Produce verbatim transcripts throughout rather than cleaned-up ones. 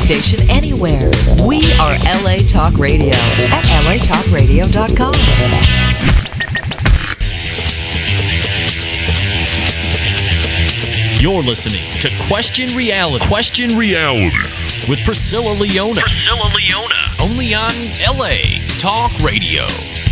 station anywhere. We are L A Talk Radio at L A talk radio dot com. You're listening to Question Reality. Question Reality with Priscilla Leona. Priscilla Leona. Only on L A Talk Radio.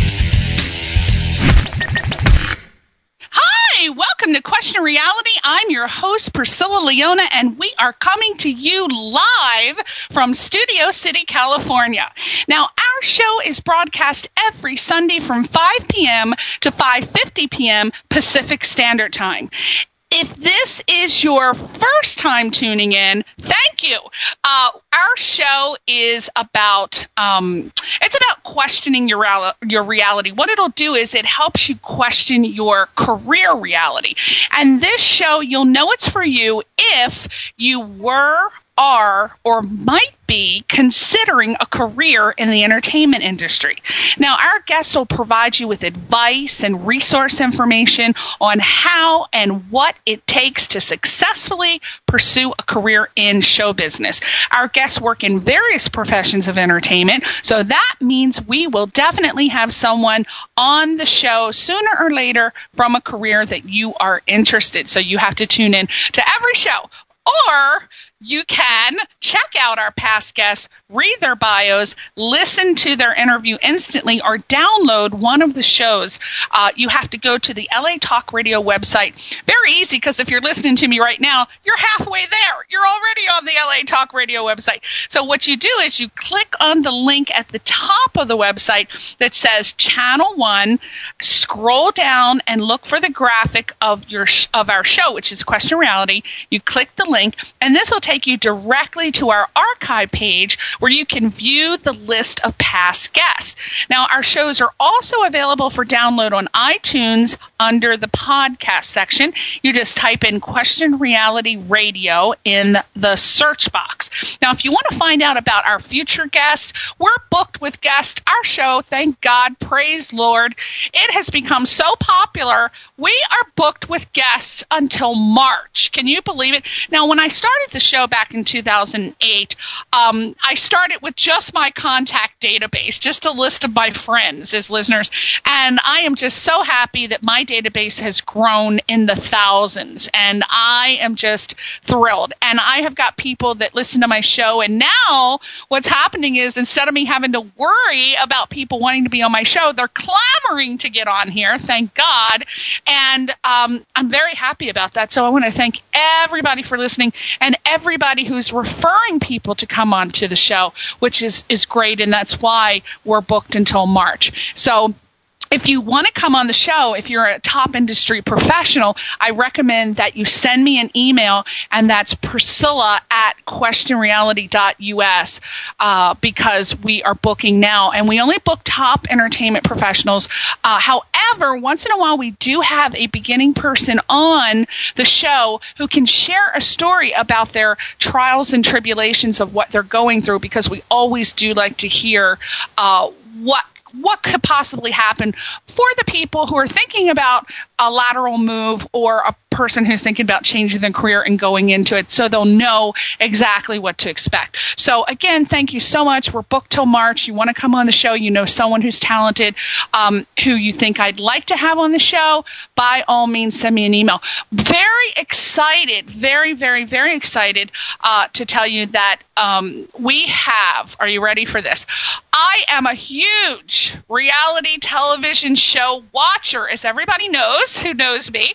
Hi, welcome to Question Reality. I'm your host, Priscilla Leona, and we are coming to you live from Studio City, California. Now, our show is broadcast every Sunday from five p.m. to five fifty p.m. Pacific Standard Time. If this is your first time tuning in, thank you. Uh, our show is about um, it's about questioning your your reality. What it'll do is it helps you question your career reality. And this show, you'll know it's for you if you were, are, or might be considering a career in the entertainment industry. Now, our guests will provide you with advice and resource information on how and what it takes to successfully pursue a career in show business. Our guests work in various professions of entertainment, so that means we will definitely have someone on the show sooner or later from a career that you are interested. So you have to tune in to every show. Or you can check out our past guests, read their bios, listen to their interview instantly, or download one of the shows. Uh, you have to go to the L A Talk Radio website. Very easy, because if you're listening to me right now, you're halfway there. You're already on the L A Talk Radio website. So what you do is you click on the link at the top of the website that says Channel one, scroll down and look for the graphic of your sh- of our show, which is Question Reality. You click the link, and this will take you directly to our archive page where you can view the list of past guests. Now, our shows are also available for download on iTunes under the podcast section. You just type in Question Reality Radio in the search box. Now, if you want to find out about our future guests, we're booked with guests. Our show, thank God, praise Lord, it has become so popular, we are booked with guests until March. Can you believe it? Now, when I started the show back in two thousand eight, um, I started with just my contact database, just a list of my friends as listeners, and I am just so happy that my database has grown in the thousands, and I am just thrilled. And I have got people that listen to my show, and now what's happening is instead of me having to worry about people wanting to be on my show, they're clamoring to get on here, thank God, and um, I'm very happy about that. So I want to thank everybody for listening, and everybody who's referring people to come on to the show, which is, is great, and that's why we're booked until March. So if you want to come on the show, if you're a top industry professional, I recommend that you send me an email, and that's Priscilla at question reality dot U S uh, because we are booking now, and we only book top entertainment professionals. Uh, however, once in a while, we do have a beginning person on the show who can share a story about their trials and tribulations of what they're going through, because we always do like to hear uh, what what could possibly happen for the people who are thinking about a lateral move, or a person who's thinking about changing their career and going into it, so they'll know exactly what to expect. So again, thank you so much. We're booked till March. You want to come on the show, you know someone who's talented, um, who you think I'd like to have on the show, by all means, send me an email. Very excited, very, very, very excited uh, to tell you that um, we have, are you ready for this? I am a huge reality television show watcher, as everybody knows who knows me.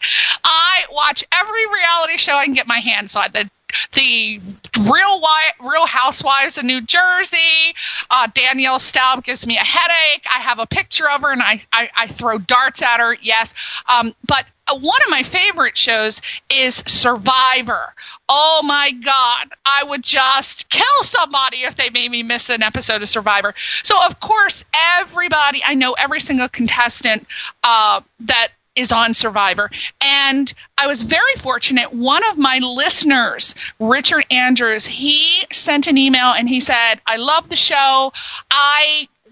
I watch every reality show I can get my hands on. The the Real Real Housewives of New Jersey. Uh, Danielle Staub gives me a headache. I have a picture of her, and I, I, I throw darts at her, yes. Um, but uh, one of my favorite shows is Survivor. Oh, my God. I would just kill somebody if they made me miss an episode of Survivor. So, of course, everybody, I know every single contestant uh, that is on Survivor. And I was very fortunate. One of my listeners, Richard Andrews, he sent an email and he said, I love the show. I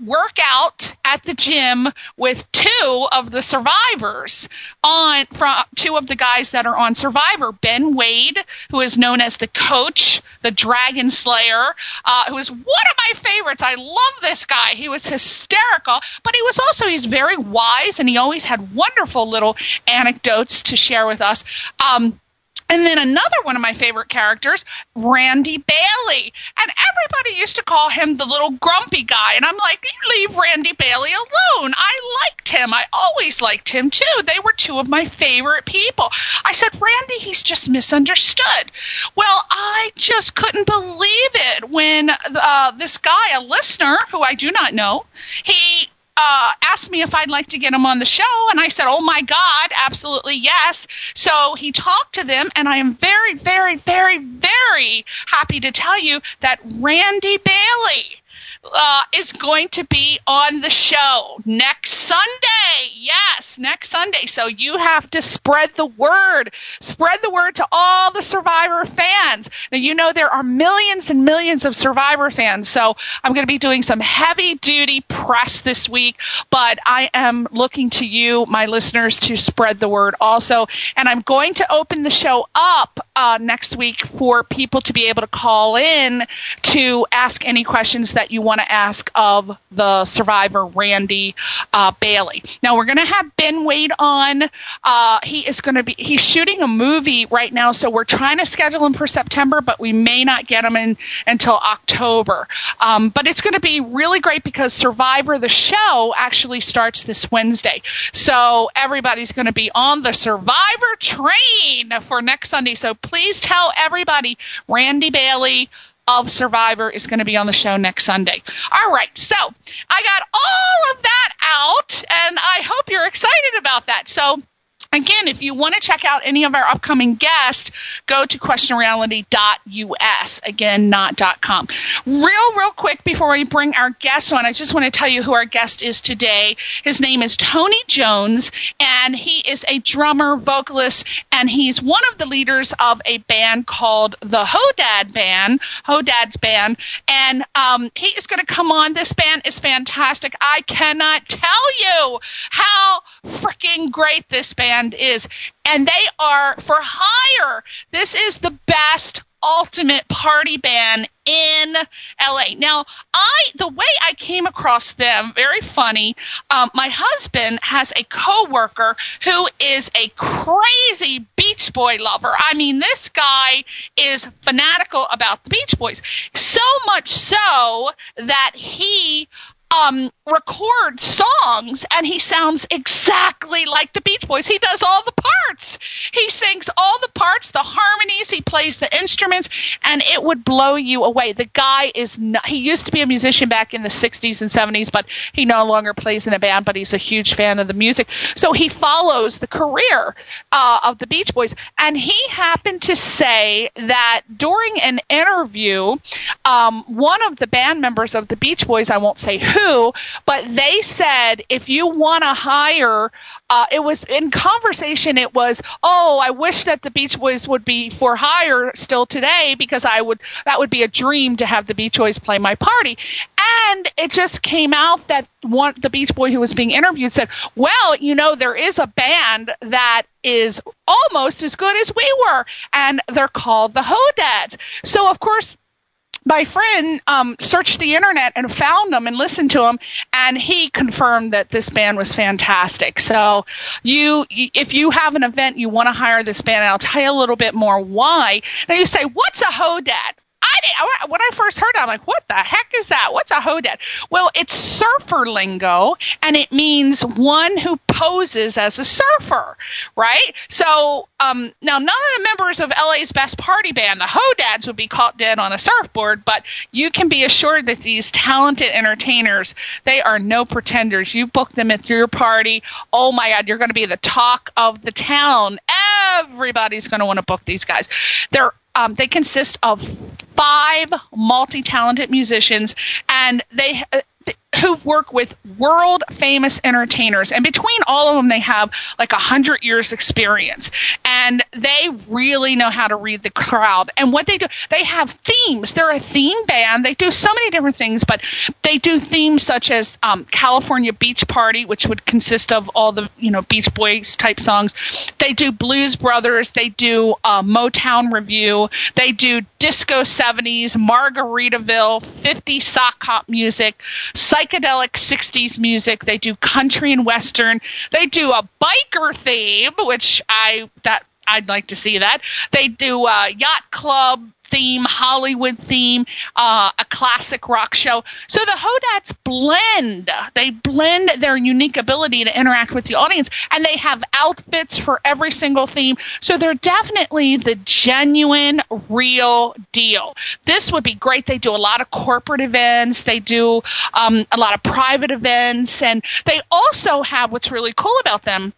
work out at the gym with two of the survivors on from two of the guys that are on Survivor. Ben Wade, who is known as the coach, the Dragon Slayer, uh, who is one of my favorites. I love this guy. He was hysterical, but he was also, he's very wise, and he always had wonderful little anecdotes to share with us. Um, And then another one of my favorite characters, Randy Bailey. And everybody used to call him the little grumpy guy. And I'm like, you leave Randy Bailey alone. I liked him. I always liked him, too. They were two of my favorite people. I said, Randy, he's just misunderstood. Well, I just couldn't believe it when uh, this guy, a listener who I do not know, he Uh, asked me if I'd like to get him on the show, and I said, oh, my God, absolutely yes. So he talked to them, and I am very, very, very, very happy to tell you that Randy Bailey uh, is going to be on the show next Sunday. Yes, next Sunday. So you have to spread the word. Spread the word to all the Survivor fans. Now, you know there are millions and millions of Survivor fans, so I'm going to be doing some heavy-duty press this week, but I am looking to you, my listeners, to spread the word also. And I'm going to open the show up uh, next week for people to be able to call in to ask any questions that you want to ask of the Survivor, Randy uh, Bailey. Now, we're going to have Ben Wade on. Uh, he is going to be, he's shooting a movie right now, so we're trying to schedule him for September, but we may not get him in until October. Um, but it's going to be really great because Survivor, the show, actually starts this Wednesday. So everybody's going to be on the Survivor train for next Sunday. So please tell everybody Randy Bailey of Survivor is going to be on the show next Sunday. All right, so I got all of that out, and I hope you're excited about that. So again, if you want to check out any of our upcoming guests, go to question reality dot U S. Again, not .com. Real, real quick before we bring our guest on, I just want to tell you who our guest is today. His name is Tony Jones, and he is a drummer, vocalist, and he's one of the leaders of a band called the Hodad Band, Hodad's Band, and um, he is going to come on. This band is fantastic. I cannot tell you how freaking great this band is, and they are for hire. This is the best ultimate party band in L A. Now, I the way I came across them, very funny. Um, my husband has a coworker who is a crazy Beach Boy lover. I mean, this guy is fanatical about the Beach Boys, so much so that he Um, record songs, and he sounds exactly like the Beach Boys. He does all the parts. He sings all the parts, the harmonies, he plays the instruments, and it would blow you away. The guy is not, he used to be a musician back in the sixties and seventies, but he no longer plays in a band, but he's a huge fan of the music. So he follows the career uh, of the Beach Boys, and he happened to say that during an interview, um, one of the band members of the Beach Boys, I won't say who, but they said if you want to hire, uh, it was in conversation, it was, oh, I wish that the Beach Boys would be for hire still today, because I would, that would be a dream to have the Beach Boys play my party. And it just came out that one, the Beach Boy who was being interviewed said, well, you know, there is a band that is almost as good as we were, and they're called the Hodads. So, of course, my friend um, searched the internet and found them and listened to them, and he confirmed that this band was fantastic. So you, if you have an event, you want to hire this band, and I'll tell you a little bit more why. Now you say, what's a Hodad? I didn't, when I first heard it, I'm like, what the heck is that? What's a Hodad? Well, it's surfer lingo, and it means one who poses as a surfer, right? So um, now none of the members of L A's best party band, the Hodads, would be caught dead on a surfboard, but you can be assured that these talented entertainers, they are no pretenders. You book them at your party, oh my God, you're going to be the talk of the town. Everybody's going to want to book these guys. They're Um, they consist of five multi-talented musicians, and they uh, who of work with world famous entertainers, and between all of them, they have like a hundred years experience, and they really know how to read the crowd. And what they do, they have themes. They're a theme band. They do so many different things, but they do themes such as um, California Beach Party, which would consist of all the, you know, Beach Boys type songs. They do Blues Brothers. They do uh, Motown Review. They do Disco seventies, Margaritaville, fifties sock hop music, psychedelic sixties music. They do country and western. They do a biker theme, which I that I'd like to see that. They do a yacht club theme, Hollywood theme, uh, a classic rock show. So the Hodads blend. They blend their unique ability to interact with the audience, and they have outfits for every single theme. So they're definitely the genuine, real deal. This would be great. They do a lot of corporate events. They do um, a lot of private events, and they also have what's really cool about them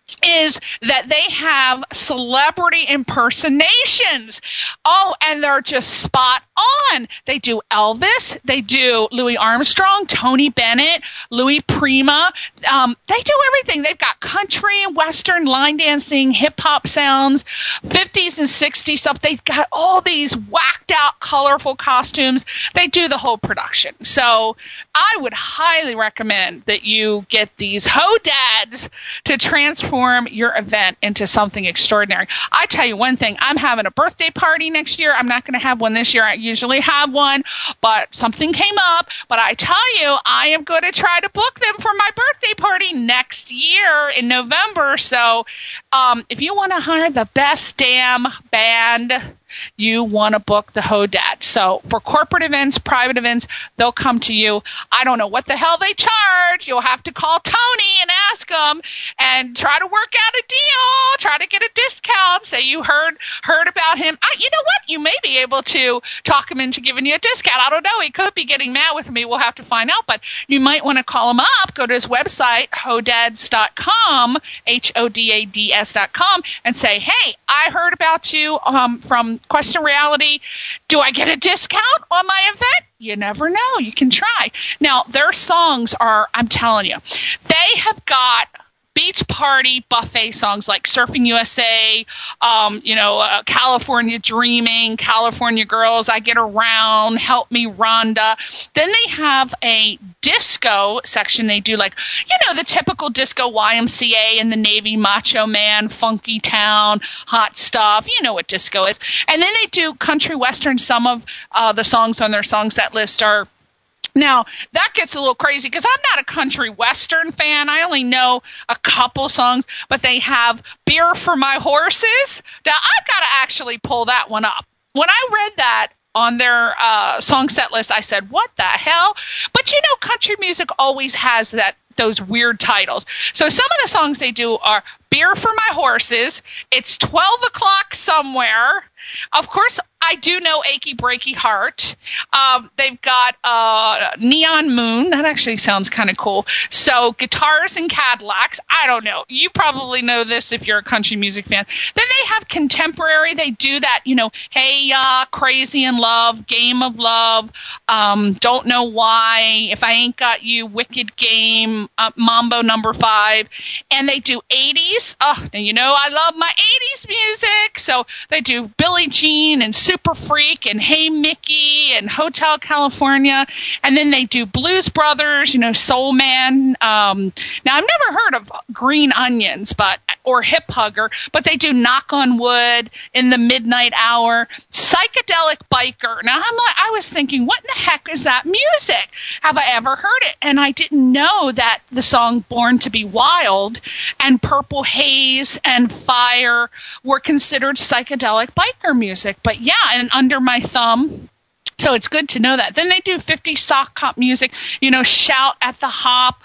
is that they have celebrity impersonations. Oh, and they're just spot on. They do Elvis. They do Louis Armstrong, Tony Bennett, Louis Prima. Um, they do everything. They've got country and western, line dancing, hip-hop sounds, fifties and sixties stuff. They've got all these whacked-out, colorful costumes. They do the whole production. So I would highly recommend that you get these Hodads to transform your event into something extraordinary. I tell you one thing, I'm having a birthday party next year. I'm not going to have one this year. I usually have one, but something came up. But I tell you, I am going to try to book them for my birthday party next year in November. So um, if you want to hire the best damn band, you want to book the Hodads. So for corporate events, private events, they'll come to you. I don't know what the hell they charge. You'll have to call Tony and ask them and try to work out a deal, try to get a discount, say you heard heard about him. I, you know what? You may be able to talk him into giving you a discount. I don't know. He could be getting mad with me. We'll have to find out. But you might want to call him up, go to his website, hodads dot com, H O D A D S dot com, and say, hey, I heard about you um, from Question Reality. Do I get a discount on my event? You never know. You can try. Now, their songs are, I'm telling you, they have got beach party buffet songs like Surfing U S A, um, you know, uh, California Dreaming, California Girls, I Get Around, Help Me Rhonda. Then they have a disco section. They do like, you know, the typical disco Y M C A and the Navy, Macho Man, Funky Town, Hot Stuff. You know what disco is. And then they do country western. Some of uh, the songs on their song set list are. Now, that gets a little crazy because I'm not a country western fan. I only know a couple songs, but they have Beer for My Horses. Now, I've got to actually pull that one up. When I read that on their uh, song set list, I said, what the hell? But, you know, country music always has that those weird titles. So some of the songs they do are Beer for My Horses, It's twelve o'clock Somewhere. Of course, I do know Achy Breaky Heart. Um, they've got uh, Neon Moon. That actually sounds kind of cool. So Guitars and Cadillacs. I don't know. You probably know this if you're a country music fan. Then they have contemporary. They do that, you know, Hey Ya, Crazy in Love, Game of Love, um, Don't Know Why, If I Ain't Got You, Wicked Game, uh, Mambo Number Five. And they do eighties. Oh, and you know I love my eighties music. So they do Billie Jean and Super Freak and Hey Mickey and Hotel California. And then they do Blues Brothers, you know, Soul Man. Um, now, I've never heard of Green Onions, but or Hip Hugger, but they do Knock on Wood, In the Midnight Hour, Psychedelic Biker. Now, I'm like, I was thinking, what in the heck is that music? Have I ever heard it? And I didn't know that the song Born to Be Wild and Purple Haze and Fire were considered psychedelic biker music. But yeah, and Under My Thumb. So it's good to know that. Then they do fifty sock hop music, you know, Shout at the Hop,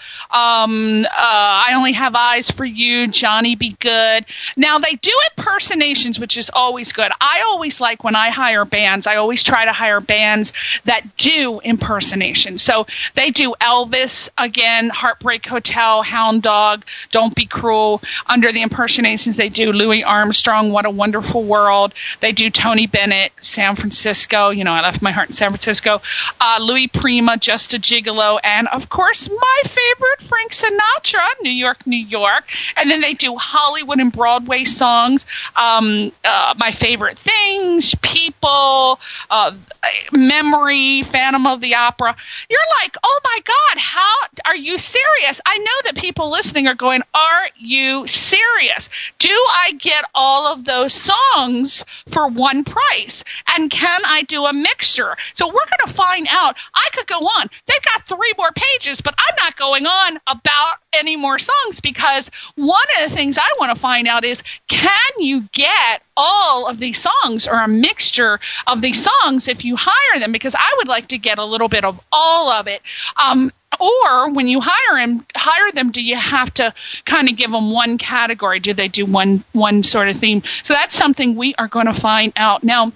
um, uh, I Only Have Eyes for You, Johnny Be Good. Now, they do impersonations, which is always good. I always like when I hire bands, I always try to hire bands that do impersonations. So they do Elvis, again, Heartbreak Hotel, Hound Dog, Don't Be Cruel. Under the impersonations, they do Louis Armstrong, What a Wonderful World. They do Tony Bennett, San Francisco, you know, I Left My Heart in San Francisco. Uh, Louis Prima, Just a Gigolo, and, of course, my favorite, Frank Sinatra, New York, New York. And then they do Hollywood and Broadway songs, um, uh, My Favorite Things, People, uh, Memory, Phantom of the Opera. You're like, oh, my God, how are you serious? I know that people listening are going, are you serious? Do I get all of those songs for one price? And can I do a mixture? So we're going to find out. I could go on. They've got three more pages, but I'm not going on about any more songs, because one of the things I want to find out is, can you get all of these songs or a mixture of these songs if you hire them? Because I would like to get a little bit of all of it. Um, or when you hire them, hire them, do you have to kind of give them one category? Do they do one one sort of theme? So that's something we are going to find out. Now,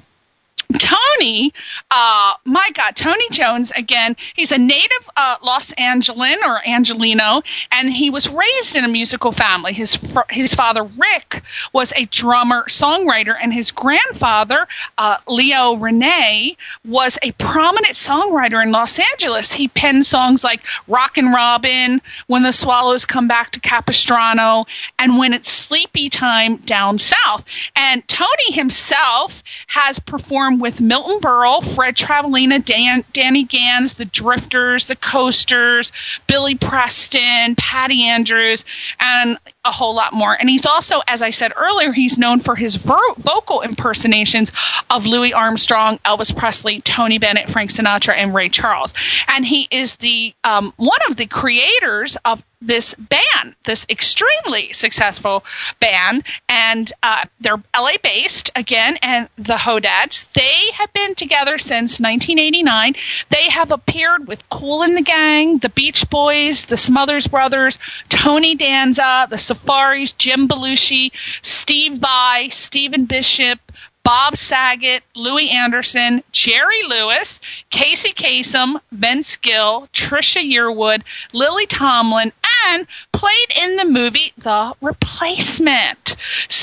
Tony, uh, my God, Tony Jones, again, he's a native uh, Los Angelan or Angelino, and he was raised in a musical family. His his father, Rick, was a drummer, songwriter, and his grandfather, uh, Leo Rene, was a prominent songwriter in Los Angeles. He penned songs like Rockin' Robin, When the Swallows Come Back to Capistrano, and When It's Sleepy Time Down South. And Tony himself has performed with Milton Berle, Fred Travalena, Dan, Danny Gans, the Drifters, the Coasters, Billy Preston, Patty Andrews, and a whole lot more. And he's also, as I said earlier, he's known for his vo- vocal impersonations of Louis Armstrong, Elvis Presley, Tony Bennett, Frank Sinatra, and Ray Charles. And he is the um, one of the creators of this band, this extremely successful band, and uh, they're L A-based, again, and the Hodads. They have been together since nineteen eighty-nine. They have appeared with Kool and the Gang, the Beach Boys, the Smothers Brothers, Tony Danza, the Safaris, Jim Belushi, Steve Vai, Stephen Bishop, Bob Saget, Louis Anderson, Jerry Lewis, Casey Kasem, Vince Gill, Trisha Yearwood, Lily Tomlin, and played in the movie The Replacement.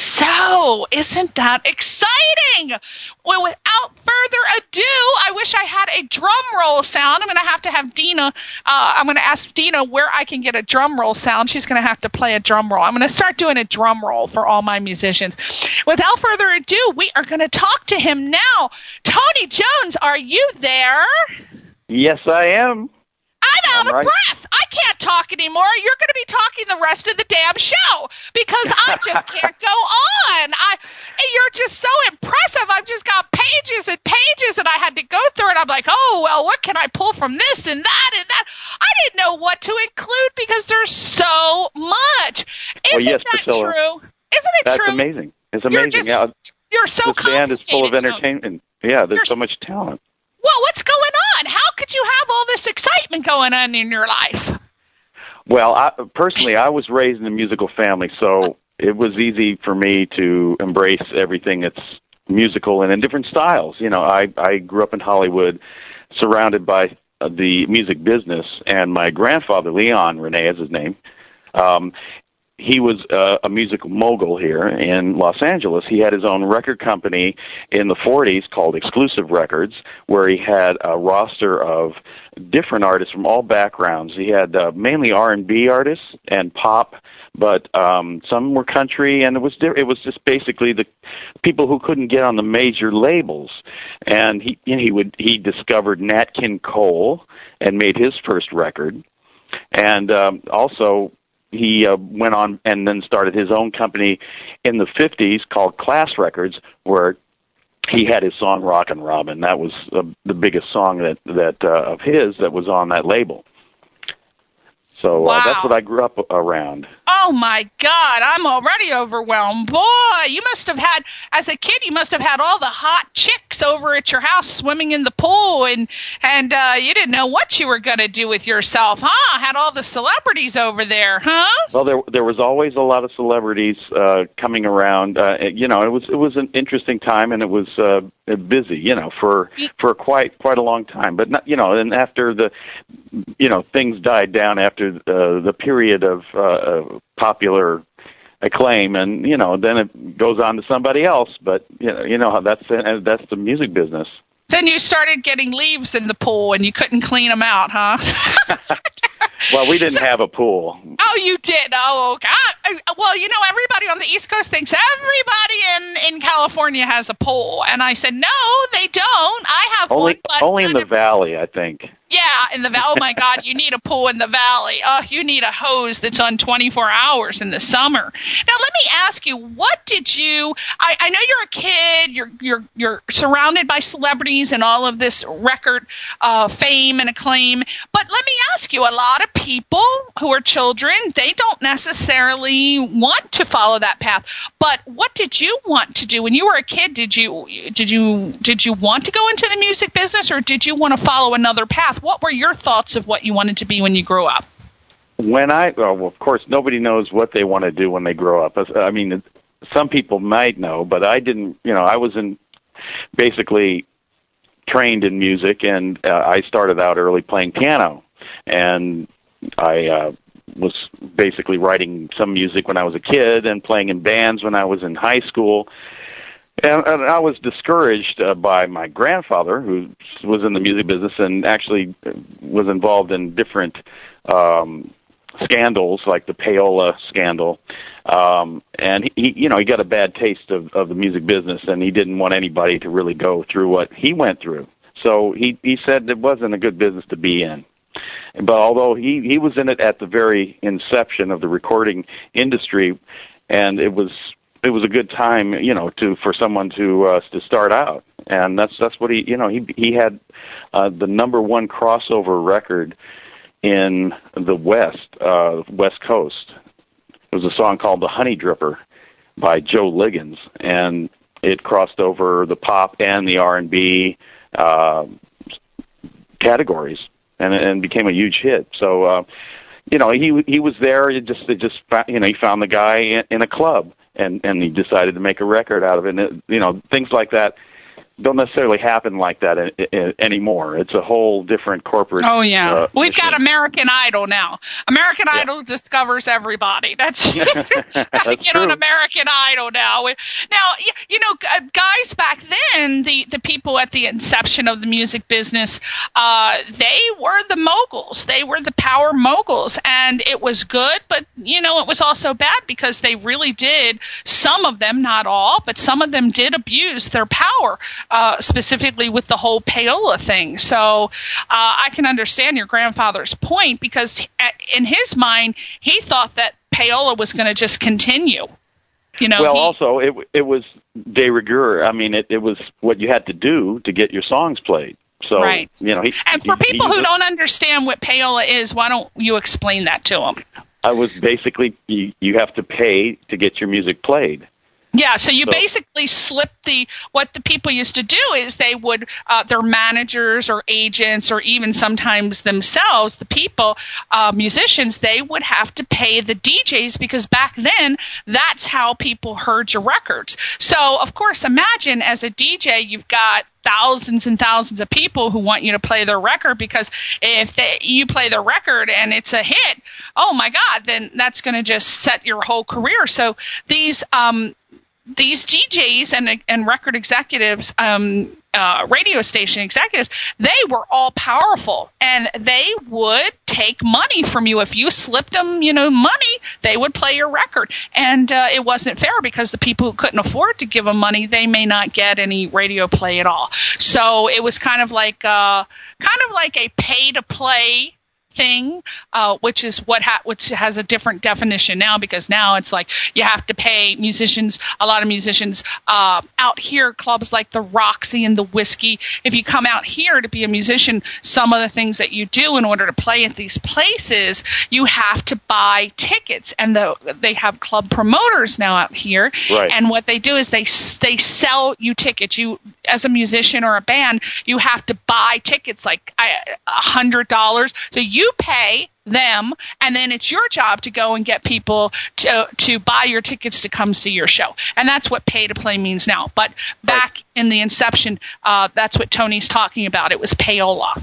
So, isn't that exciting? Well, without further ado, I wish I had a drum roll sound. I'm going to have to have Dina, uh, I'm going to ask Dina where I can get a drum roll sound. She's going to have to play a drum roll. I'm going to start doing a drum roll for all my musicians. Without further ado, we are going to talk to him now. Tony Jones, are you there? Yes, I am. I'm out I'm of right. breath. I can't talk anymore. You're going to be talking the rest of the damn show because I just can't go on. I, you're just so impressive. I've just got pages and pages, and I had to go through it. I'm like, oh, well, what can I pull from this and that and that? I didn't know what to include because there's so much. Isn't well, yes, that Priscilla. true? Isn't it That's true? That's amazing. It's You're amazing. just, yeah, you're so this band is full of complicated, entertainment. Yeah, there's You're so much talent. Well, what's going on? How could you have all this excitement going on in your life? Well, I, personally, I was raised in a musical family, so it was easy for me to embrace everything that's musical and in different styles. You know, I, I grew up in Hollywood, surrounded by uh, the music business, and my grandfather, Leon Rene is his name, um, he was uh, a musical mogul here in Los Angeles. He had his own record company in the forties called Exclusive Records, where he had a roster of different artists from all backgrounds. He had uh, mainly R and B artists and pop, but um, some were country, and it was it was just basically the people who couldn't get on the major labels. And he you know, he would he discovered Nat King Cole and made his first record, and um, also. He uh, went on and then started his own company in the fifties called Class Records, where he had his song Rockin' Robin. That was uh, the biggest song that, that uh, of his that was on that label. So wow. uh, that's what I grew up around. Oh, my God. I'm already overwhelmed. Boy, you must have had, as a kid, you must have had all the hot chicks over at your house swimming in the pool, and and uh, you didn't know what you were going to do with yourself, huh? Had all the celebrities over there, huh? Well, there there was always a lot of celebrities uh, coming around. Uh, you know, it was it was an interesting time, and it was uh, busy, you know, for for quite quite a long time. But not, you know, and after the, you know, things died down after uh, the period of uh, popular acclaim, and you know, then it goes on to somebody else. But you know, you know how that's uh, that's the music business. Then you started getting leaves in the pool and you couldn't clean them out, huh? Well, we didn't so, have a pool. Oh, you did? Oh, God. Well, you know, everybody on the East Coast thinks everybody in, in California has a pool. And I said, no, they don't. I have only, one. But only in the valley, I think. Yeah, in the valley. Oh, my God, you need a pool in the valley. Oh, you need a hose that's on twenty-four hours in the summer. Now, let me ask you, what did you I, – I know you're a kid. You're you're you're surrounded by celebrities and all of this record uh, fame and acclaim. But let me ask you, a lot of people who are children, they don't necessarily want to follow that path. But what did you want to do when you were a kid? Did you did you did you want to go into the music business, or did you want to follow another path? What were your thoughts of what you wanted to be when you grew up? When I, well, of course, nobody knows what they want to do when they grow up. I mean, some people might know, but I didn't, you know, I was in basically trained in music, and uh, I started out early playing piano, and I uh, was basically writing some music when I was a kid and playing in bands when I was in high school. And, and I was discouraged uh, by my grandfather, who was in the music business and actually was involved in different um, scandals, like the payola scandal. Um, and he, you know, he got a bad taste of, of the music business, and he didn't want anybody to really go through what he went through. So he, he said it wasn't a good business to be in. But although he, he was in it at the very inception of the recording industry, and it was it was a good time, you know, to for someone to uh, to start out, and that's that's what he, you know, he he had uh, the number one crossover record in the West uh, West Coast. It was a song called "The Honey Dripper" by Joe Liggins, and it crossed over the pop and the R and B uh, categories, and and became a huge hit. So, uh, you know, he he was there. It just it just you know he found the guy in, in a club. And, and he decided to make a record out of it. And, it, you know, things like that don't necessarily happen like that in, in, anymore. It's a whole different corporate. Oh, yeah. Uh, We've mission. got American Idol now. American yeah. Idol discovers everybody. That's, That's you know, an American Idol now. Now, you know, guys back then, the, the people at the inception of the music business, uh, they were the moguls. They were the power moguls. And it was good, but, you know, it was also bad because they really did, some of them, not all, but some of them did abuse their power. Uh, specifically with the whole payola thing. So uh, I can understand your grandfather's point, because in his mind, he thought that payola was going to just continue. You know, well, he, also, it it was de rigueur. I mean, it, it was what you had to do to get your songs played. So, right. you know, he, and for he, people he, who don't understand what payola is, why don't you explain that to them? I was basically, you, you have to pay to get your music played. Yeah, so you so, basically slip the, what the people used to do is they would, uh, their managers or agents or even sometimes themselves, the people, uh, musicians, they would have to pay the D Js, because back then that's how people heard your records. So, of course, imagine as a D J, you've got thousands and thousands of people who want you to play their record, because if they, you play their record and it's a hit, oh my God, then that's going to just set your whole career. So these, um, These D Js and and record executives, um, uh, radio station executives, they were all powerful, and they would take money from you. If you slipped them, you know, money, they would play your record. And uh, it wasn't fair, because the people who couldn't afford to give them money, they may not get any radio play at all. So it was kind of like uh, kind of like a pay-to-play thing, uh, which is what ha- which has a different definition now, because now it's like you have to pay musicians. A lot of musicians uh, out here, clubs like the Roxy and the Whiskey. If you come out here to be a musician, some of the things that you do in order to play at these places, you have to buy tickets, and the, they have club promoters now out here. Right. And what they do is they they sell you tickets. You, as a musician or a band, you have to buy tickets like a hundred dollars. So you You pay them, and then it's your job to go and get people to to buy your tickets to come see your show. And that's what pay to play means now. But back right. in the inception, uh, that's what Tony's talking about. It was payola.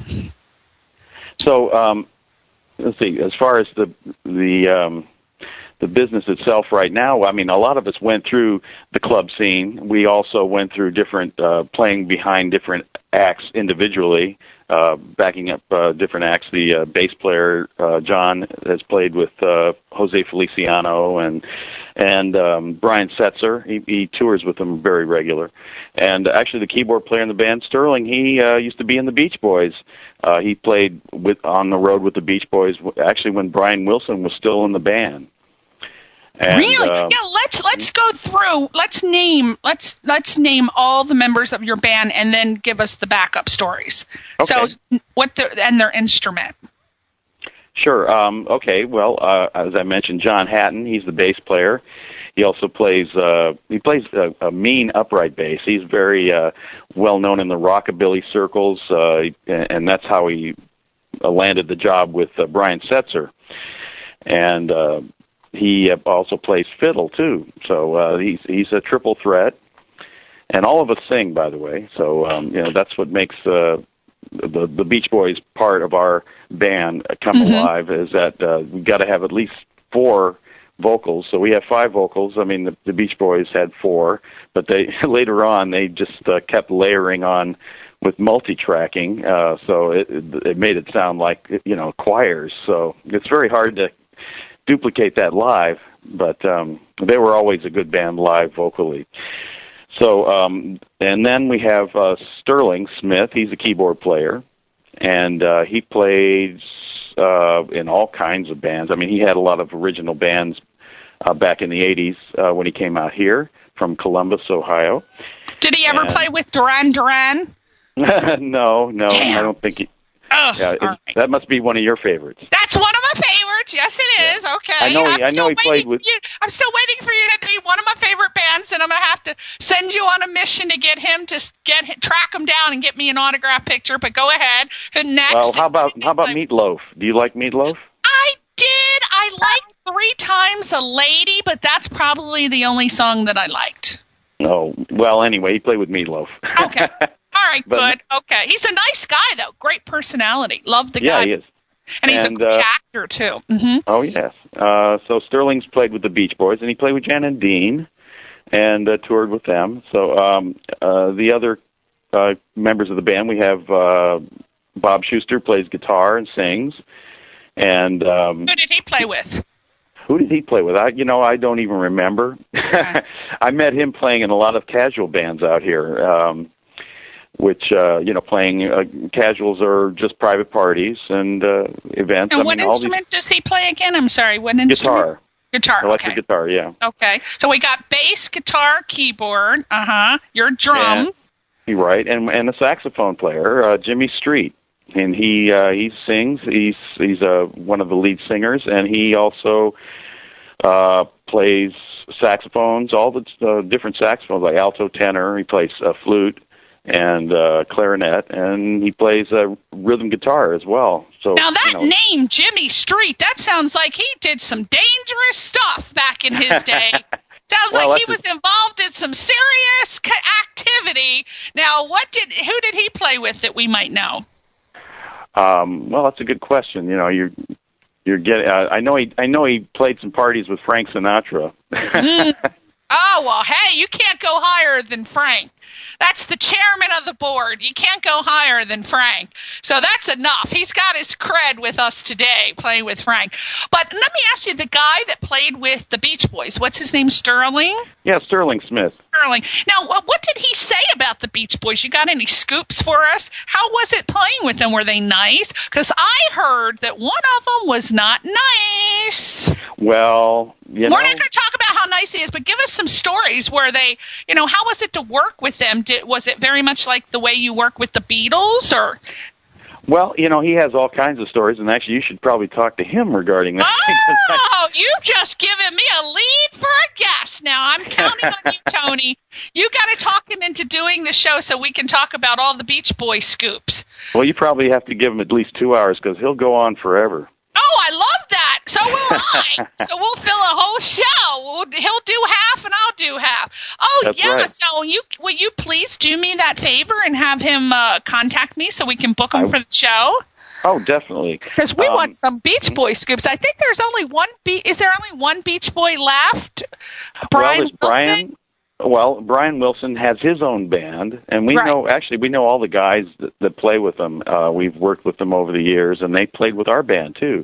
So um, let's see. As far as the the um, the business itself right now, I mean, a lot of us went through the club scene. We also went through different uh, playing behind different acts individually, uh, backing up uh, different acts. The uh, bass player, uh, John, has played with uh, Jose Feliciano and and um, Brian Setzer. He, he tours with them very regular. And actually the keyboard player in the band, Sterling, he uh, used to be in the Beach Boys. Uh, he played with on the road with the Beach Boys, actually when Brian Wilson was still in the band. And, really? uh, yeah. Let's let's go through. Let's name. Let's let's name all the members of your band, and then give us the backup stories. Okay. So what the and their instrument. Sure. Um, okay. Well, uh, as I mentioned, John Hatton. He's the bass player. He also plays. Uh, he plays a, a mean upright bass. He's very uh, well known in the rockabilly circles, uh, and that's how he uh, landed the job with uh, Brian Setzer. And uh, he also plays fiddle too. So uh, he's he's a triple threat. And all of us sing, by the way. So um, you know that's what makes uh, the the Beach Boys part of our band come Mm-hmm. alive. Is that uh, we've got to have at least four vocals. So we have five vocals. I mean, the, the Beach Boys had four, but they later on they just uh, kept layering on with multi-tracking. Uh, so it, it made it sound like you know choirs. So it's very hard to duplicate that live. But um, they were always a good band live vocally. So, um, and then we have uh, Sterling Smith. He's a keyboard player, and uh, he plays uh, in all kinds of bands. I mean, he had a lot of original bands uh, back in the eighties uh, when he came out here from Columbus, Ohio. Did he ever And- play with Duran Duran? no, no, Damn. I don't think he. Oh, Yeah, it- all right. that must be one of your favorites. That's one of my favorites. Yes, it is. Okay. I know he- I'm I know still he played waiting with- for you. I'm still waiting for you to be one of my favorite bands, and I'm gonna have to send you on a mission to get him to s- get track him down and get me an autograph picture. But go ahead. And next. Well, how about how about Meatloaf? Do you like Meatloaf? I did. I liked Three Times a Lady, but that's probably the only song that I liked. No. Well, anyway, he played with Meatloaf. Okay. All right, But- good. Okay. He's a nice guy, though. Great personality. Love the Yeah, guy. he is. And he's And, a great uh, actor, too. Mm-hmm. Oh, yes. Uh, so Sterling's played with the Beach Boys, and he played with Jan and Dean and uh, toured with them. So um, uh, the other uh, members of the band, we have uh, Bob Schuster plays guitar and sings. And um, Who did he play with? who did he play with? I, you know, I don't even remember. Okay. I met him playing in a lot of casual bands out here, um, which, uh, you know, playing uh, casuals are just private parties and uh, events. And I what mean, all instrument does he play again? I'm sorry, what these instrument? guitar, Guitar. electric okay. guitar, yeah. Okay. So we got bass, guitar, keyboard. Uh huh. Your drums. You're right, and and a saxophone player, uh, Jimmy Street, and he uh, he sings. He's he's uh, one of the lead singers, and he also uh, plays saxophones, all the uh, different saxophones, like alto, tenor. He plays uh, flute and uh, clarinet, and he plays uh, rhythm guitar as well. So Now that you know, name, Jimmy Street, that sounds like he did some dangerous stuff back in his day. Sounds Well, like he that's was involved in some serious ca- activity. Now, what did who did he play with that we might know? Um, well, that's a good question. You know, you're you're getting. Uh, I know he. I know he played some parties with Frank Sinatra. Mm. Oh, well, hey, you can't go higher than Frank. That's the chairman of the board. You can't go higher than Frank. So that's enough. He's got his cred with us today, playing with Frank. But let me ask you, the guy that played with the Beach Boys, what's his name, Sterling? Yeah, Sterling Smith. Sterling. Now, what what did he say about the Beach Boys? You got any scoops for us? How was it playing with them? Were they nice? Because I heard that one of them was not nice. Well, you We're know, not going to talk about how nice he is, but give us some stories where they, you know, how was it to work with them? Did, was it very much like the way you work with the Beatles, or? well, you know, he has all kinds of stories, and actually, you should probably talk to him regarding that. Oh, you've just given me a lead for a guess. Now I'm counting on you, Tony. You got to talk him into doing the show so we can talk about all the Beach Boy scoops. Well, you probably have to give him at least two hours because he'll go on forever. Oh, I love that. So will I. So we'll fill a whole show. We'll, he'll do half and I'll do half. Oh, That's yeah. right. So you will you please do me that favor and have him uh, contact me so we can book him I- for the show? Oh, definitely. Because we Um, want some Beach Boy scoops. I think there's only one. Be- is there only one Beach Boy left? Brian well, there's Wilson? Brian. Well, Brian Wilson has his own band, and we Right. know, actually, we know all the guys that, that play with them. Uh, we've worked with them over the years, and they played with our band, too.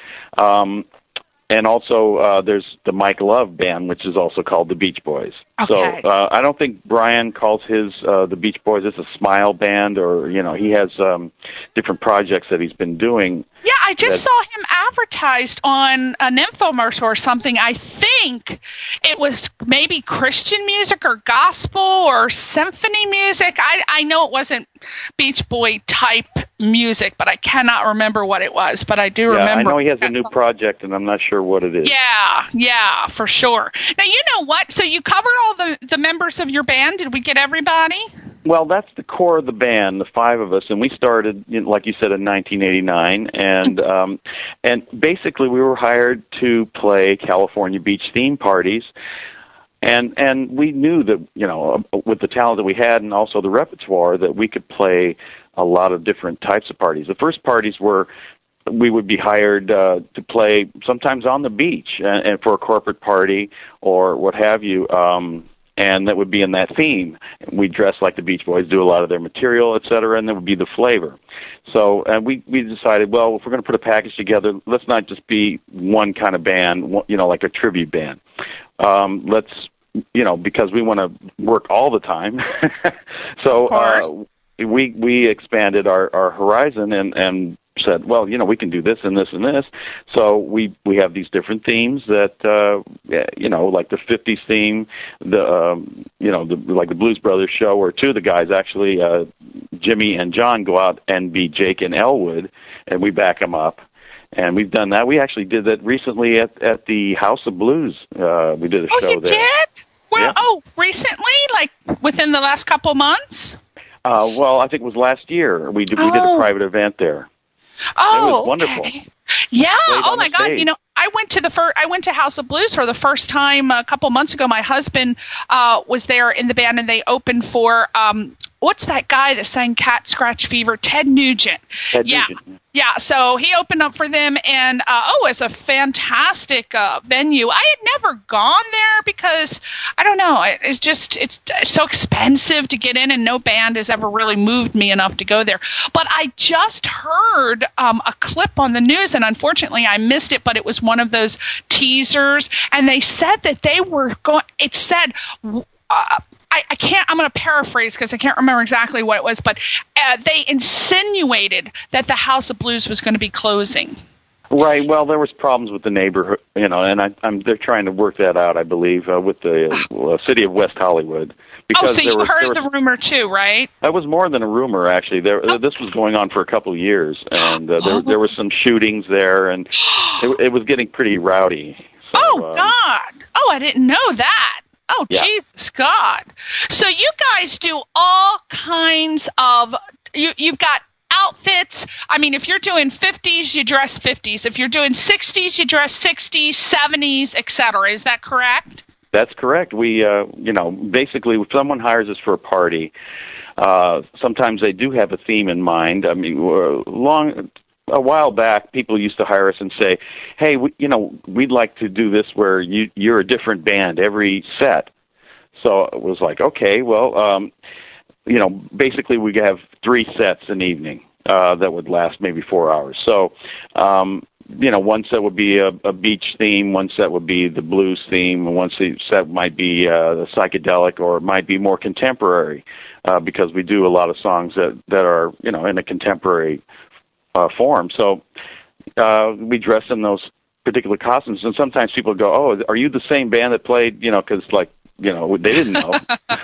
Um, and also, uh, there's the Mike Love band, which is also called the Beach Boys. Okay. So uh, I don't think Brian calls his uh, the Beach Boys as a Smile band, or, you know, he has um, different projects that he's been doing. Yeah, I just that- saw him advertised on an infomercial or something. I think it was maybe Christian music or gospel or symphony music. I I know it wasn't Beach Boy type music, but I cannot remember what it was. But I do Yeah, remember. I know he has a that new song. project, and I'm not sure what it is. Yeah, yeah, for sure. Now, you know what? So you covered all the, the members of your band. Did we get everybody? Well, that's the core of the band, the five of us, and we started, you know, like you said, in nineteen eighty-nine, and um, and basically we were hired to play California beach theme parties, and and we knew that, you know, with the talent that we had and also the repertoire, that we could play a lot of different types of parties. The first parties were, we would be hired uh, to play sometimes on the beach and, and for a corporate party or what have you. Um, and that would be in that theme. We dress like the Beach Boys, do a lot of their material, et cetera, and that would be the flavor. So and we, we decided, well, if we're going to put a package together, let's not just be one kind of band, you know, like a tribute band. Um, let's, you know, because we want to work all the time. So uh, we we expanded our, our horizon and, and said, well, you know, we can do this and this and this. So we we have these different themes that, uh, you know, like the fifties theme, the um, you know, the, like the Blues Brothers show, where two of the guys actually, uh, Jimmy and John, go out and be Jake and Elwood, and we back them up. And we've done that. We actually did that recently at at the House of Blues. Uh, we did a Oh, show you there. did? Well, Yeah. oh, recently, like within the last couple months? Uh, well, I think it was last year. We did, we did a Oh. private event there. Oh, It was wonderful. okay. Yeah. Played Oh on my the God. stage. You know, I went to the first. I went to House of Blues for the first time a couple months ago. My husband uh, was there in the band, and they opened for um, what's that guy that sang Cat Scratch Fever? Ted Nugent. Ted yeah. Nugent. Yeah, so he opened up for them, and uh, oh, it's a fantastic uh, venue. I had never gone there because I don't know. it- It's just it's so expensive to get in, and no band has ever really moved me enough to go there. But I just heard um, a clip on the news, and unfortunately I missed it. But it was one of those teasers, and they said that they were going. It said. Uh, I, I can't, I'm going to paraphrase because I can't remember exactly what it was, but uh, they insinuated that the House of Blues was going to be closing. Right. Well, there was problems with the neighborhood, you know, and I, I'm they're trying to work that out, I believe, uh, with the uh, city of West Hollywood. Because Oh, so there you was, heard there the was, rumor too, right? that was more than a rumor, actually. There, Oh. this was going on for a couple of years, and uh, there, Oh. there were some shootings there, and it, it was getting pretty rowdy. So, Oh, um, God. Oh, I didn't know that. Oh, Yeah. Jesus God. So you guys do all kinds of, you, you've got outfits. I mean, if you're doing fifties, you dress fifties. If you're doing sixties, you dress sixties, seventies, et cetera. Is that correct? That's correct. We, uh, you know, basically, if someone hires us for a party, uh, sometimes they do have a theme in mind. I mean, we're long a while back, people used to hire us and say, "Hey, we, you know, we'd like to do this where you you're a different band every set." So it was like, okay, well, um, you know, basically we have three sets an evening uh, that would last maybe four hours. So. Um, You know, one set would be a, a beach theme, one set would be the blues theme, and one set might be uh, psychedelic, or it might be more contemporary, uh, because we do a lot of songs that, that are, you know, in a contemporary uh, form. So uh, we dress in those particular costumes, and sometimes people go, "Oh, are you the same band that played?" You know, because like. You know, they didn't know.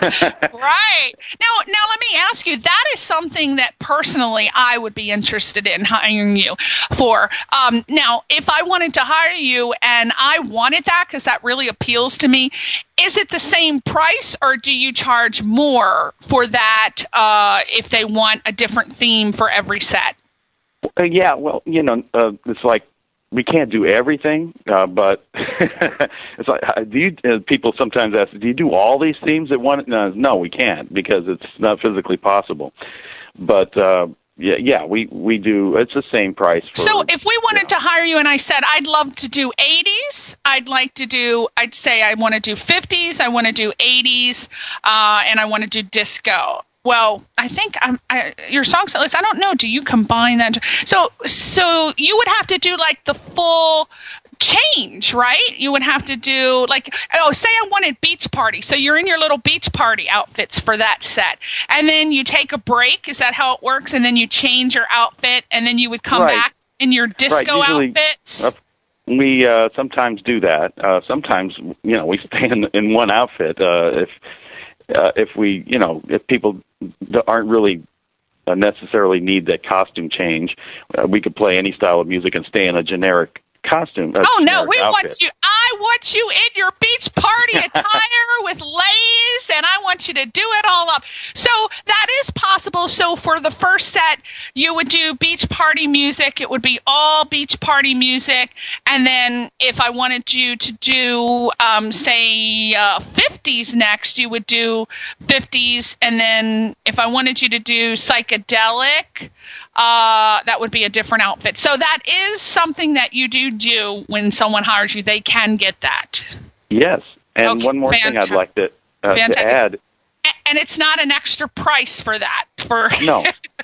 Right. Now, now let me ask you, that is something that personally I would be interested in hiring you for. Um, now, if I wanted to hire you and I wanted that because that really appeals to me, is it the same price, or do you charge more for that uh, if they want a different theme for every set? Uh, yeah, well, you know, uh, it's like, we can't do everything, uh, but it's like, uh, do you? Uh, people sometimes ask, do you do all these themes at one? No, no, we can't, because it's not physically possible. But uh, yeah, yeah, we we do. It's the same price. For, So if we wanted you know. to hire you and I said, I'd love to do eighties, I'd like to do, I'd say I want to do fifties, I want to do eighties, uh, and I want to do disco. Well, I think I'm, I, your song set list, I don't know, do you combine that? So, so you would have to do like the full change, right? You would have to do like, oh, say I wanted beach party. So you're in your little beach party outfits for that set. And then you take a break. Is that how it works? And then you change your outfit and then you would come right. back in your disco right. Usually, outfits. Uh, we uh, sometimes do that. Uh, sometimes, you know, we stay in, in one outfit. Uh, if, uh, if we, you know, if people aren't really uh, necessarily need that costume change, uh, we could play any style of music and stay in a generic costume. Oh no, we outfit. want you. I want you in your beach party attire with lace, and I want you to do it all up. So that is possible. So for the first set, you would do beach party music. It would be all beach party music, and then if I wanted you to do, um, say, uh, fifties next, you would do fifties, and then if I wanted you to do psychedelic, uh, that would be a different outfit. So that is something that you do do when someone hires you. They can get that. Yes. And Okay, one more fantastic. thing I'd like to, uh, to Fantastic. add. A- And it's not an extra price for that. For No.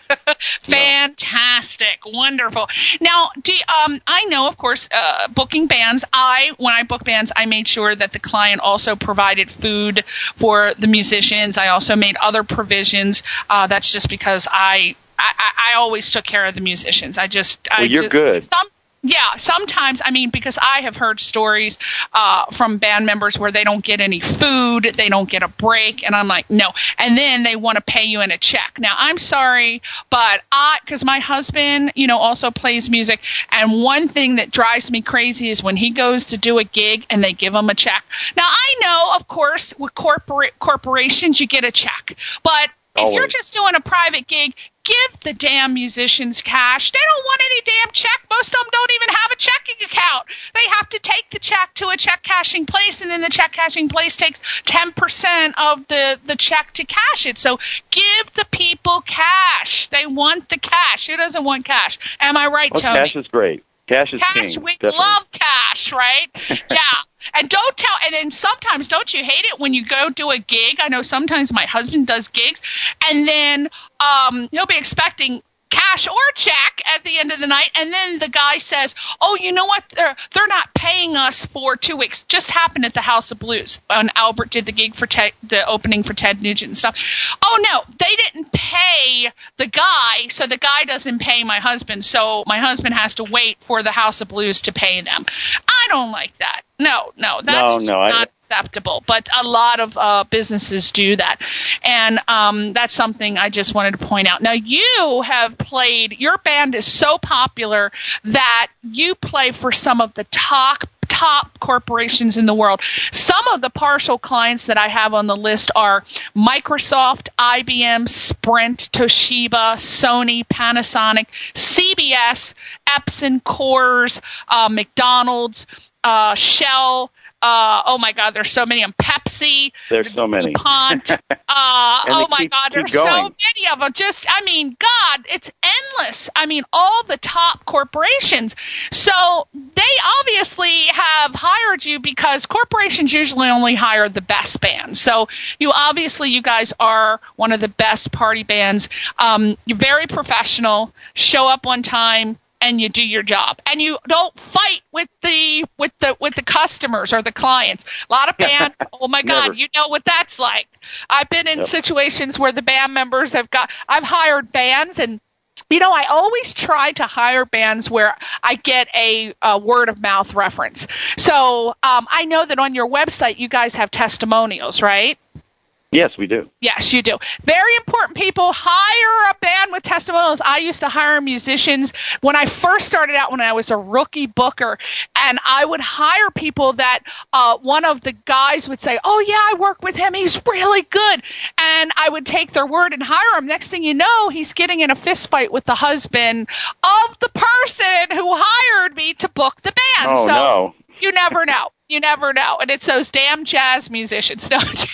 Fantastic. Wonderful. Now, do you, um, I know, of course, uh, booking bands, I, when I book bands, I made sure that the client also provided food for the musicians. I also made other provisions. Uh, that's just because I, I, I always took care of the musicians. I just, I Well, you're just, good. Some, Yeah, sometimes, I mean, because I have heard stories uh, from band members where they don't get any food, they don't get a break, and I'm like, no. And then they want to pay you in a check. Now, I'm sorry, but I, because my husband, you know, also plays music, and one thing that drives me crazy is when he goes to do a gig and they give him a check. Now, I know, of course, with corporate corporations, you get a check, but if Always. you're just doing a private gig, give the damn musicians cash. They don't want any damn check. Most of them don't even have a checking account. They have to take the check to a check cashing place, and then the check cashing place takes ten percent of the, the check to cash it. So give the people cash. They want the cash. Who doesn't want cash? Am I right, Well, Tony? cash is great. Cash is Cash, king. we definitely. love cash, right? Yeah. And don't tell, and then sometimes, don't you hate it when you go do a gig? I know sometimes my husband does gigs, and then um, he'll be expecting cash or check at the end of the night, and then the guy says, oh, you know what, they're, they're not paying us for two weeks. Just happened at the House of Blues when Albert did the gig for Ted, the opening for Ted Nugent and stuff. Oh, no, they didn't pay the guy, so the guy doesn't pay my husband, so my husband has to wait for the House of Blues to pay them. I don't like that. No, no, that's No, just no, I- not acceptable, but a lot of uh, businesses do that, and um, that's something I just wanted to point out. Now, you have played, your band is so popular that you play for some of the top top corporations in the world. Some of the partial clients that I have on the list are Microsoft, I B M, Sprint, Toshiba, Sony, Panasonic, C B S, Epson, Coors, uh, McDonald's, uh, Shell. Uh, oh my God, there's so many. And Pepsi. There's so many. DuPont. Uh, And oh they my keep- God, keep there's so going. many of them. Just, I mean, God, it's endless. I mean, all the top corporations. So they obviously have hired you because corporations usually only hire the best bands. So you obviously, you guys are one of the best party bands. Um, you're very professional. Show up on time. And you do your job, and you don't fight with the with the with the customers or the clients. A lot of bands, oh my God, Never. you know what that's like. I've been in Yep. situations where the band members have got. I've hired bands, and you know, I always try to hire bands where I get a, a word of mouth reference. So um, I know that on your website you guys have testimonials, right? Yes, we do. Yes, you do. Very important, people. Hire a band with testimonials. I used to hire musicians when I first started out when I was a rookie booker, and I would hire people that uh, one of the guys would say, oh, yeah, I work with him. He's really good. And I would take their word and hire him. Next thing you know, he's getting in a fist fight with the husband of the person who hired me to book the band. Oh, so no. you never know. You never know. And it's those damn jazz musicians. No,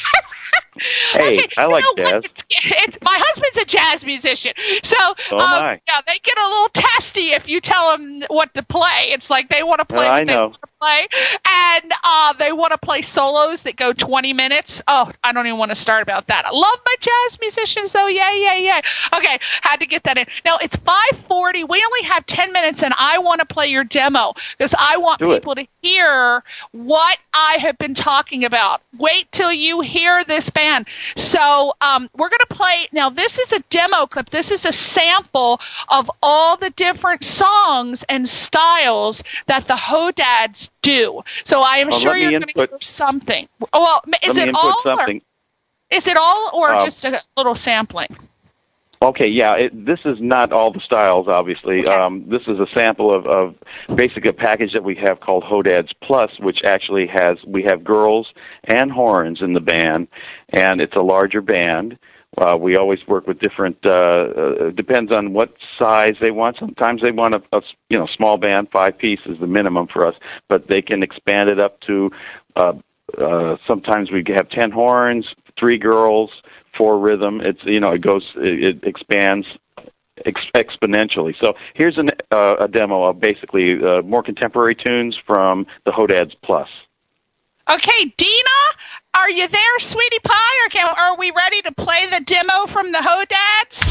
Hey, okay, I like you know jazz. It's, it's, my husband's a jazz musician, so So um, am I. yeah, they get a little testy if you tell them what to play. It's like they want to play Well, what I they know. want to play, and uh, they want to play solos that go twenty minutes. Oh, I don't even want to start about that. I love my jazz musicians, though. Yeah, yeah, yeah. Okay, had to get that in. Now, it's five forty. We only have ten minutes, and I want to play your demo because I want Do it. people to hear what I have been talking about. Wait till you hear this band. So um, we're going to play. Now, this is a demo clip. This is a sample of all the different songs and styles that the Hodads do. So I am Well, sure let me you're going to input- hear something. Well, is Let me it input all? something. Or, is it all or Uh, just a little sampling? Okay, yeah, it, this is not all the styles, obviously. Okay. Um, this is a sample of, of basically a package that we have called Hodads Plus, which actually has, we have girls and horns in the band, and it's a larger band. Uh, we always work with different, uh, uh, depends on what size they want. Sometimes they want a, a you know, small band, five piece is the minimum for us, but they can expand it up to, uh, uh, sometimes we have ten horns, three girls, four rhythm. It's, you know, it goes, it, it expands ex- exponentially. So here's an, uh, a demo of basically uh, more contemporary tunes from the Hodads Plus. Okay, Dina, are you there, sweetie pie? Or can, are we ready to play the demo from the Hodads?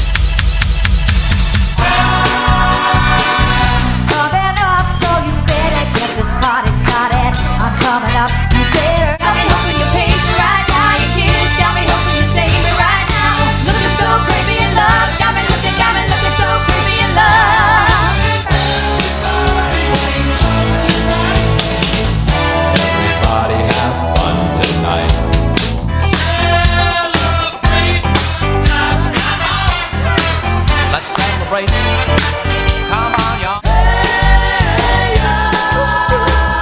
Coming up, so you better get this party started. I'm coming up, you better tell me who you pace right now. You kids, tell me who you save me right now. Looking so crazy in love, got me looking, got me looking so crazy in love. Everybody have fun tonight. Celebrate, times come on. Let's celebrate. Come on, y'all. Hey, y'all.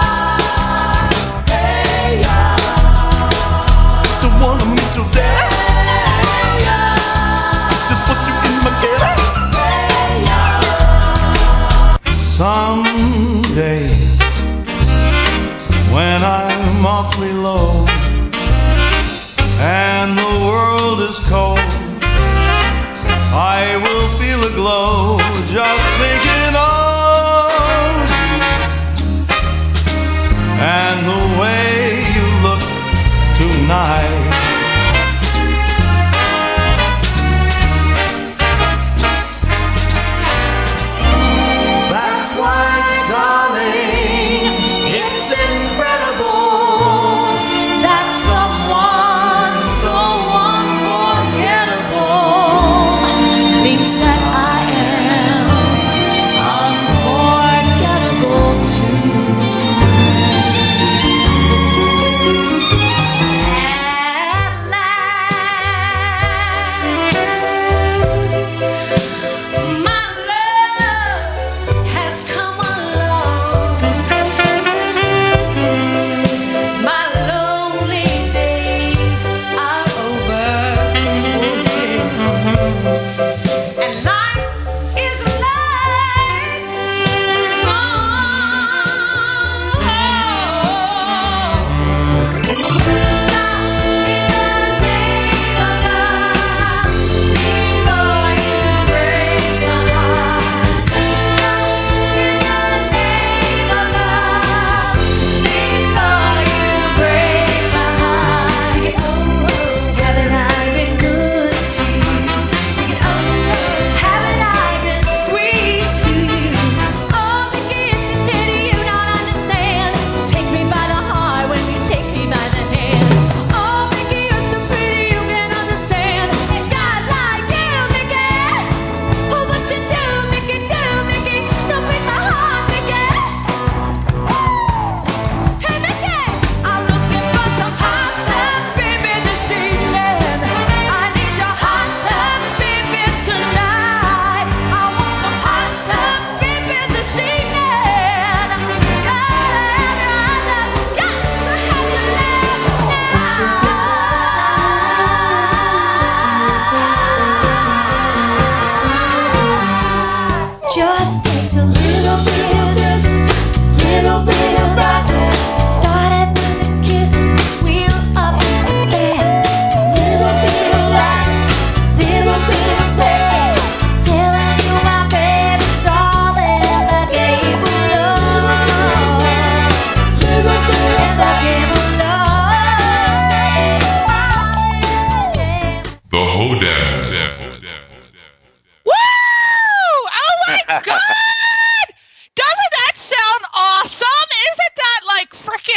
Hey, y'all. Don't wanna meet your dad. Hey, y'all. Just put you in my ghetto. Hey, y'all. Someday, when I'm awfully low and the world is cold, I will feel a glow just thinking of you and the way you look tonight. That's why, darling, it's incredible that someone so unforgettable thinks that I am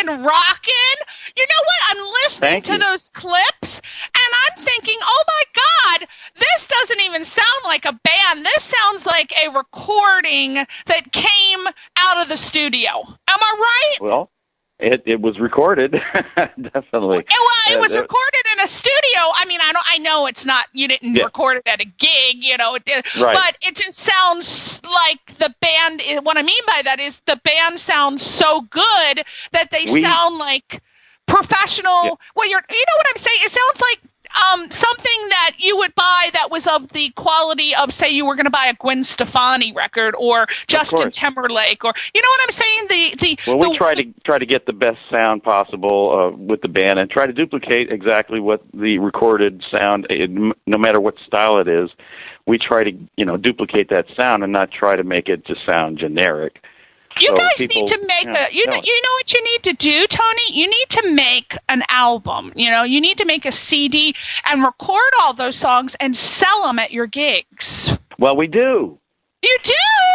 freaking rockin'. You know what? I'm listening Thank to you. those clips, and I'm thinking, oh, my God, this doesn't even sound like a band. This sounds like a recording that came out of the studio. Am I right? Well, it it was recorded, definitely. It, well, it was Uh, uh, recorded in a studio. I mean, I don't. I know it's not. You didn't Yeah. record it at a gig, you know. It did, Right. But it just sounds like the band. What I mean by that is the band sounds so good that they We- sound like professional. Yeah. Well, you're. You know what I'm saying? It sounds like um something that you would buy that was of the quality of, say, you were going to buy a Gwen Stefani record or Justin course. Timberlake, or you know what I'm saying? The the Well, we the, try to try to get the best sound possible uh, with the band, and try to duplicate exactly what the recorded sound, it, no matter what style it is. We try to, you know, duplicate that sound and not try to make it just sound generic. You So guys people- need to make yeah, a you know no. you know what you need to do, Tony? You need to make an album. You know, you need to make a C D and record all those songs and sell them at your gigs. Well, we do. You do?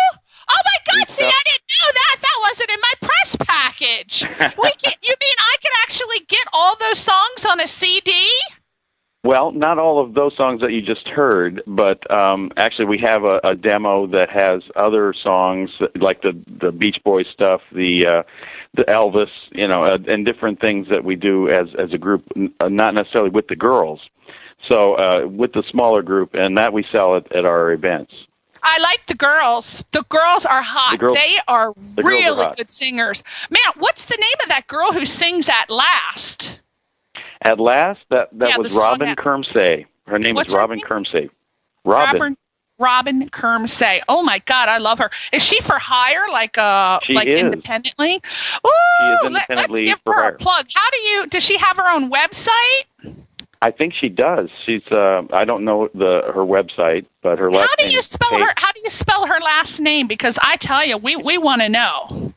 Oh my God! We See, sell- I didn't know that. That wasn't in my press package. We can, you mean I could actually get all those songs on a C D? Well, not all of those songs that you just heard, but um, actually we have a, a demo that has other songs like the the Beach Boys stuff, the uh, the Elvis, you know, uh, and different things that we do as as a group, n- uh, not necessarily with the girls. So uh, with the smaller group, and that we sell at, at our events. I like the girls. The girls are hot. The girls- they are the girls are really hot. good singers. Man, what's the name of that girl who sings at last? At last, that that Yeah, was the song Robin that- Kermsey. Her name What's is her Robin name? Kermsey. Robin. Robin, Robin Kermsey. Oh my God, I love her. Is she for hire, like uh, She like is. independently? Ooh, She is let, let's independently give for her hire. a plug. How do you? Does she have her own website? I think she does. She's. Uh, I don't know the her website, but her last How do name you is spell Kate- her? How do you spell her last name? Because I tell you, we we want to know.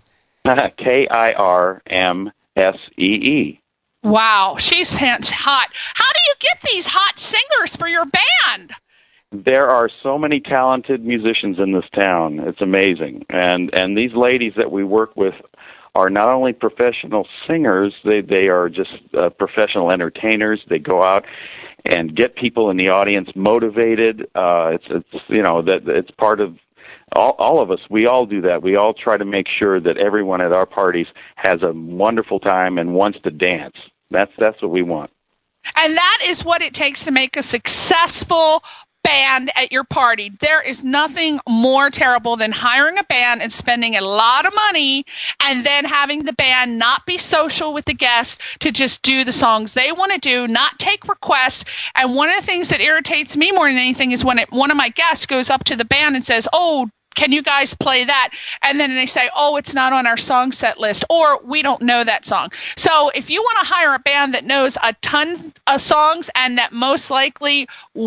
K I R M S E E. Wow, she's hot. How do you get these hot singers for your band? There are so many talented musicians in this town. It's amazing. And and these ladies that we work with are not only professional singers, they they are just uh, professional entertainers. They go out and get people in the audience motivated. Uh, it's it's you know that it's part of all, all of us. We all do that. We all try to make sure that everyone at our parties has a wonderful time and wants to dance. That's that's what we want. And that is what it takes to make a successful band at your party. There is nothing more terrible than hiring a band and spending a lot of money and then having the band not be social with the guests, to just do the songs they want to do, not take requests. And one of the things that irritates me more than anything is when it, one of my guests goes up to the band and says, "Oh, can you guys play that?" And then they say, "Oh, it's not on our song set list," or "We don't know that song." So if you want to hire a band that knows a ton of songs and that most likely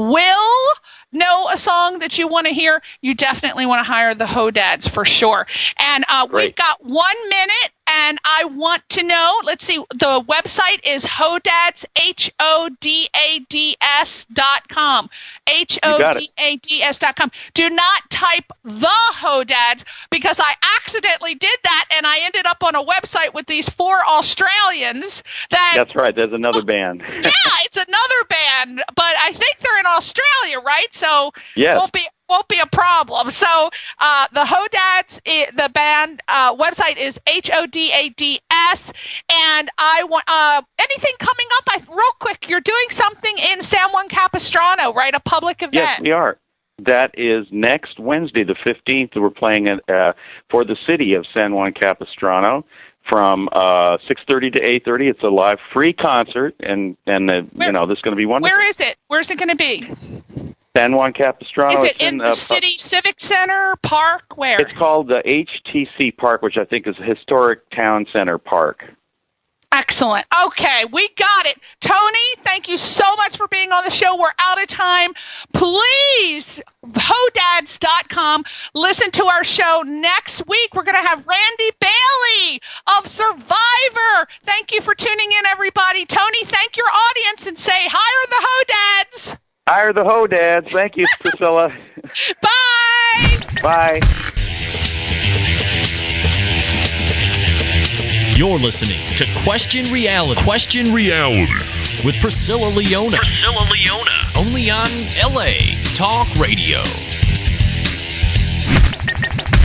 will know a song that you want to hear, you definitely want to hire the Hodads for sure. And uh, we've Great. got one minute, and I want to know, let's see, the website is Hodads, H O D A D S dot com. H O D A D S dot com. Do not type the Hodads, because I accidentally did that, and I ended up on a website with these four Australians that... That's right. There's another band. Yeah, it's another band, but I think they're in Australia, right? So Yes. won't be won't be a problem. So uh, the Hodads, i- the band uh, website is H O D A D S, and I want uh, anything coming up. I, real quick, you're doing something in San Juan Capistrano, right? A public event. Yes, we are. That is next Wednesday, the fifteenth. We're playing it uh, for the city of San Juan Capistrano from uh, six thirty to eight thirty. It's a live, free concert, and and uh, Where- you know this is going to be wonderful. Where is it? Where's it going to be? San Juan Capistrano. Is it It's in the uh, city civic center park? Where? It's called the H T C Park, which I think is a historic town center park. Excellent. Okay, we got it. Tony, thank you so much for being on the show. We're out of time. Please, Hodads dot com. Listen to our show next week. We're going to have Randy Bailey of Survivor. Thank you for tuning in, everybody. Tony, thank your audience and say, hire the Hodads. Hire the Hodads. Thank you, Priscilla. Bye. Bye. You're listening to Question Reality. Question Reality with Priscilla Leona. Priscilla Leona. Only on L A Talk Radio.